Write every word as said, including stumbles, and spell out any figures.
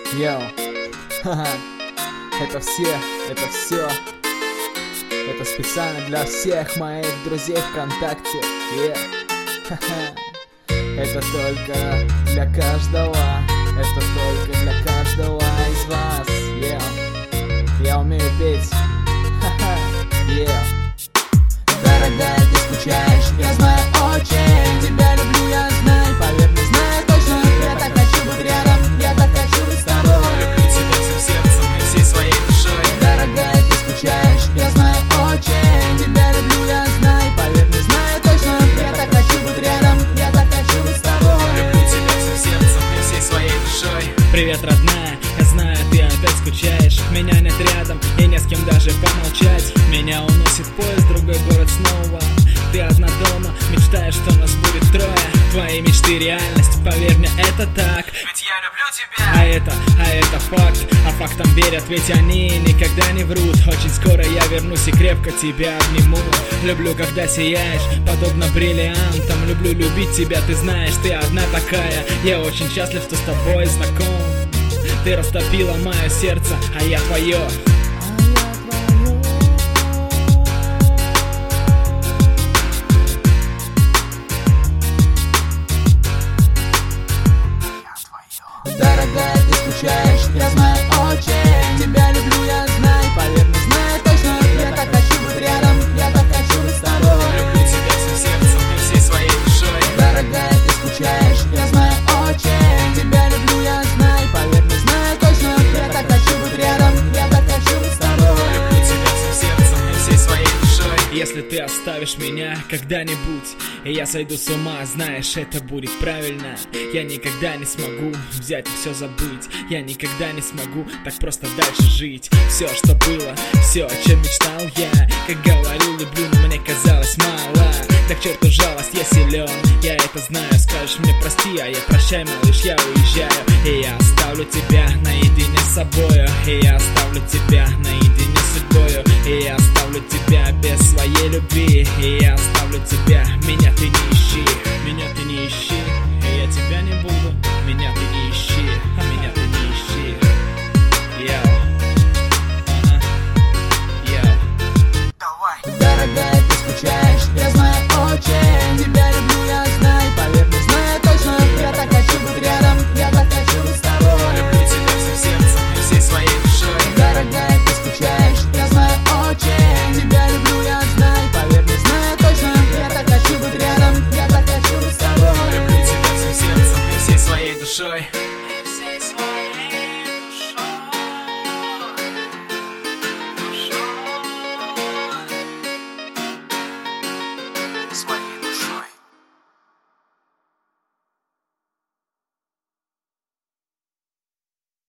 Йоу, ха-ха, это все, это все. Это специально для всех моих друзей ВКонтакте. Yeah. Ха-ха. Это только для каждого. Это только для каждого из вас. Yeah. Я умею петь. Ха-ха. Yeah. Дорогая, ты скучаешь, я знаю очень. Тебя люблю, я знаю, поверь, не знаю точно. Я так хочу быть рядом, я так хочу быть с тобой. Люблю тебя всем сердцем и всей своей душой. Дорогая, ты скучаешь, я знаю очень. Тебя люблю, я знаю, поверь, не знаю точно. Я так хочу быть рядом, я так хочу быть с тобой. Люблю тебя всем сердцем и всей своей душой. Привет, родная, я знаю, ты опять скучаешь. Меня нет рядом, и не с кем даже помолчать. Меня уносит поезд в другой город снова. Ты одна дома, мечтаешь, что нас будет трое. Твои мечты реальность, поверь мне, это так. Ведь я люблю тебя. А это, а это факт, а фактам верят, ведь они никогда не врут. Очень скоро я вернусь и крепко тебя обниму. Люблю, когда сияешь, подобно бриллиантам. Люблю любить тебя, ты знаешь, ты одна такая. Я очень счастлив, что с тобой знаком. Ты растопила мое сердце, а я твое. Дорогая, ты скучаешь, я знаю очень. Тебя люблю, я знаю, поверь, не знаю точно. Я так хочу быть рядом, я так хочу быть с тобой. Люблю тебя всем сердцем и всей своей душой. Дорогая, ты скучаешь, я знаю очень. Тебя люблю, я знаю, поверь, не знаю точно. Я так хочу быть рядом, я так хочу быть с тобой. Люблю тебя всем сердцем и всей своей душой. Если ты оставишь меня когда-нибудь, и я сойду с ума, знаешь, это будет правильно. Я никогда не смогу взять и все забыть. Я никогда не смогу так просто дальше жить. Все, что было, все, о чем мечтал я. Как говорил, люблю, но мне казалось мало. Да к черту жалость, я силен, я это знаю. Скажешь мне прости, а я прощай, малыш, я уезжаю. И я оставлю тебя наедине с собою. И я оставлю тебя наедине с судьбою. И я оставлю тебя без своей любви. И я оставлю тебя, меня ты не ищи, меня ты не ищи. И я тебя не буду